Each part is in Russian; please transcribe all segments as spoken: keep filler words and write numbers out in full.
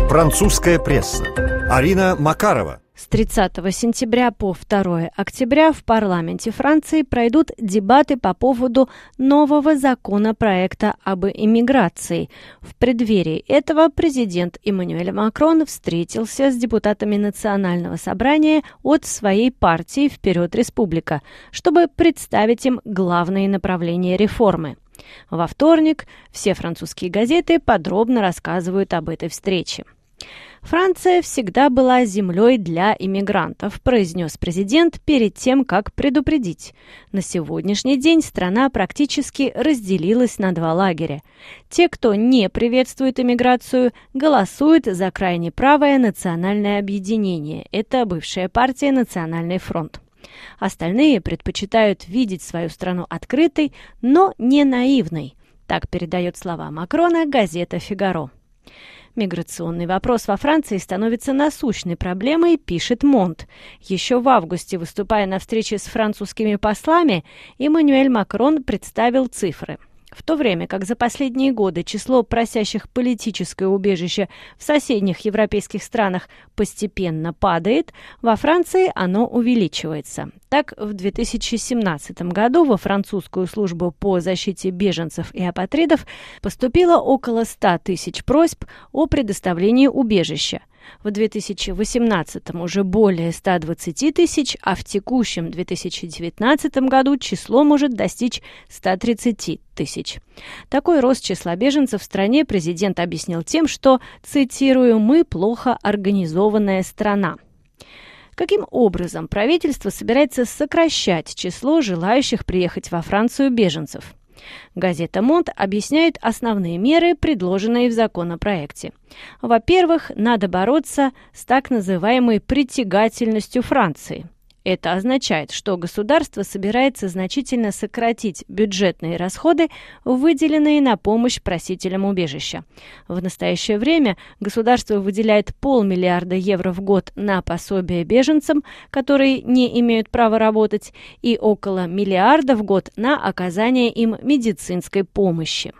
Французская пресса. Арина Макарова. С тридцатого сентября по второе октября в парламенте Франции пройдут дебаты по поводу нового законопроекта об иммиграции. В преддверии этого президент Эммануэль Макрон встретился с депутатами Национального собрания от своей партии «Вперед, Республика», чтобы представить им главные направления реформы. Во вторник все французские газеты подробно рассказывают об этой встрече. «Франция всегда была землей для иммигрантов», произнес президент перед тем, как предупредить. На сегодняшний день страна практически разделилась на два лагеря. Те, кто не приветствует иммиграцию, голосуют за крайне правое национальное объединение. Это бывшая партия «Национальный фронт». Остальные предпочитают видеть свою страну открытой, но не наивной. Так передает слова Макрона газета «Фигаро». Миграционный вопрос во Франции становится насущной проблемой, пишет Монт. Еще в августе, выступая на встрече с французскими послами, Эммануэль Макрон представил цифры. В то время как за последние годы число просящих политическое убежище в соседних европейских странах постепенно падает, во Франции оно увеличивается. Так, в две тысячи семнадцатом году во французскую службу по защите беженцев и апатридов поступило около ста тысяч просьб о предоставлении убежища. В две тысячи восемнадцатом уже более ста двадцати тысяч, а в текущем две тысячи девятнадцатом году число может достичь ста тридцати тысяч. Такой рост числа беженцев в стране президент объяснил тем, что, цитирую, «мы плохо организованная страна». Каким образом правительство собирается сокращать число желающих приехать во Францию беженцев? Газета «Монт» объясняет основные меры, предложенные в законопроекте. Во-первых, надо бороться с так называемой притягательностью Франции. Это означает, что государство собирается значительно сократить бюджетные расходы, выделенные на помощь просителям убежища. В настоящее время государство выделяет полмиллиарда евро в год на пособие беженцам, которые не имеют права работать, и около миллиарда в год на оказание им медицинской помощи.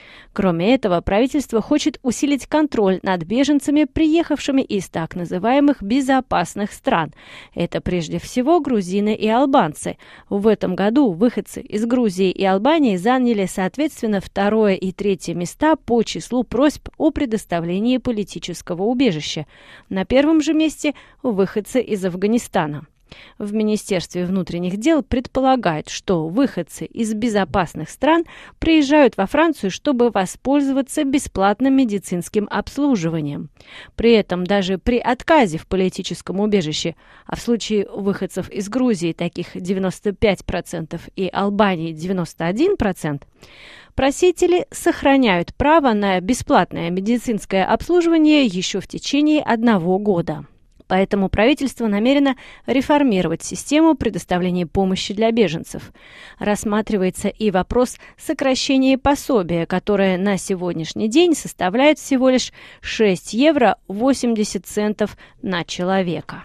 Кроме этого, правительство хочет усилить контроль над беженцами, приехавшими из так называемых безопасных стран. Это прежде всего грузины и албанцы. В этом году выходцы из Грузии и Албании заняли, соответственно, второе и третье места по числу просьб о предоставлении политического убежища. На первом же месте выходцы из Афганистана. В Министерстве внутренних дел предполагают, что выходцы из безопасных стран приезжают во Францию, чтобы воспользоваться бесплатным медицинским обслуживанием. При этом даже при отказе в политическом убежище, а в случае выходцев из Грузии таких девяносто пять процентов и Албании девяносто один процент, просители сохраняют право на бесплатное медицинское обслуживание еще в течение одного года. Поэтому правительство намерено реформировать систему предоставления помощи для беженцев. Рассматривается и вопрос сокращения пособия, которое на сегодняшний день составляет всего лишь шесть евро восемьдесят центов на человека.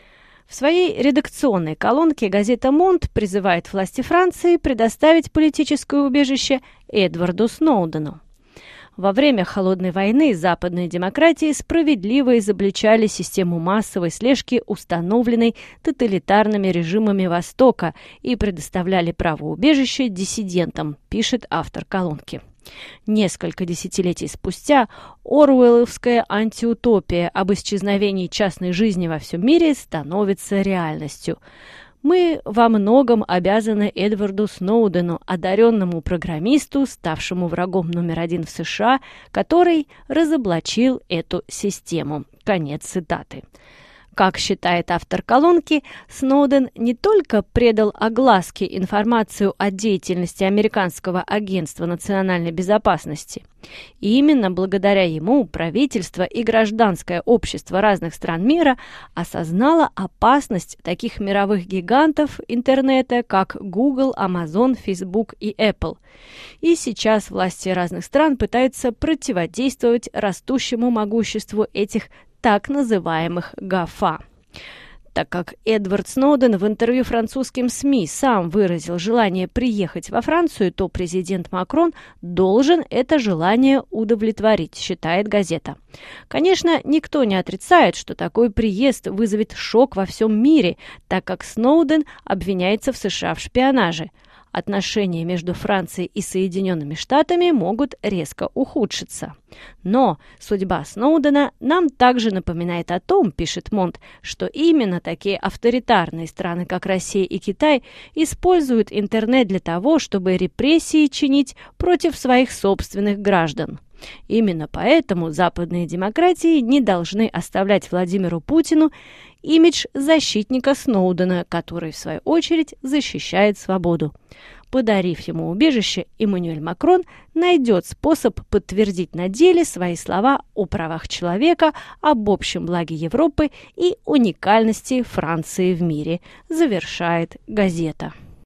В своей редакционной колонке газета «Монт» призывает власти Франции предоставить политическое убежище Эдварду Сноудену. Во время Холодной войны западные демократии справедливо изобличали систему массовой слежки, установленной тоталитарными режимами Востока, и предоставляли право убежища диссидентам, пишет автор колонки. Несколько десятилетий спустя оруэлловская антиутопия об исчезновении частной жизни во всем мире становится реальностью. Мы во многом обязаны Эдварду Сноудену, одаренному программисту, ставшему врагом номер один в США, который разоблачил эту систему. Конец цитаты. Как считает автор колонки, Сноуден не только предал огласке информацию о деятельности Американского агентства национальной безопасности. И именно благодаря ему правительство и гражданское общество разных стран мира осознало опасность таких мировых гигантов интернета, как Google, Amazon, Facebook и Apple. И сейчас власти разных стран пытаются противодействовать растущему могуществу этих так называемых гафа. Так как Эдвард Сноуден в интервью французским СМИ сам выразил желание приехать во Францию, то президент Макрон должен это желание удовлетворить, считает газета. Конечно, никто не отрицает, что такой приезд вызовет шок во всем мире, так как Сноуден обвиняется в США в шпионаже. Отношения между Францией и Соединенными Штатами могут резко ухудшиться. Но судьба Сноудена нам также напоминает о том, пишет Монт, что именно такие авторитарные страны, как Россия и Китай, используют интернет для того, чтобы репрессии чинить против своих собственных граждан. Именно поэтому западные демократии не должны оставлять Владимиру Путину имидж защитника Сноудена, который, в свою очередь, защищает свободу. Подарив ему убежище, Эммануэль Макрон найдет способ подтвердить на деле свои слова о правах человека, об общем благе Европы и уникальности Франции в мире, завершает газета.